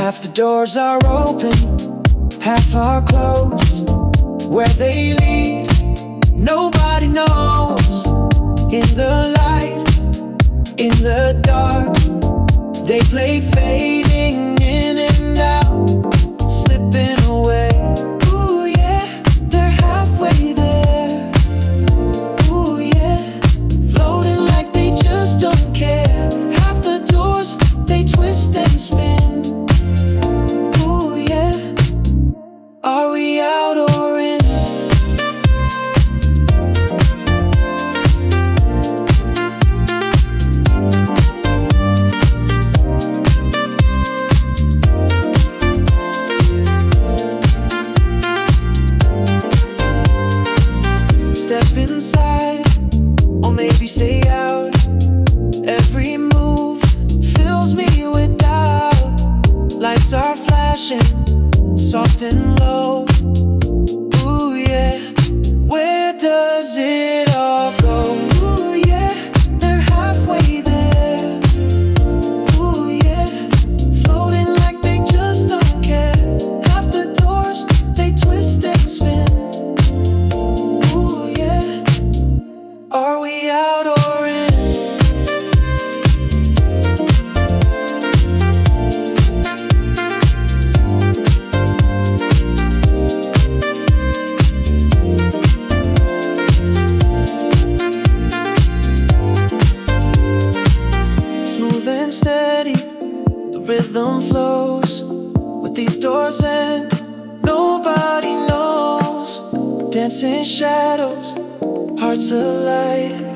Half the doors are open, half are closed. Where they lead, nobody knows. In the light, in the dark, they play fading in and out, slipping away. Ooh yeah, they're halfway there. Ooh yeah, floating like they just don't care. Half the doors, they twist and spin. Ooh yeah, are we out or in? Step inside, or maybe stay out. Every move fills me with doubt. Lights are flashing, soft and low. Ooh yeah, where does it all go? Ooh yeah, they're halfway there. Ooh yeah, floating like they just don't care. Half the doors, they twist and spin. Are we out or in? Smooth and steady, the rhythm flows. With these doors end, nobody knows. Dancing shadows, hearts alight.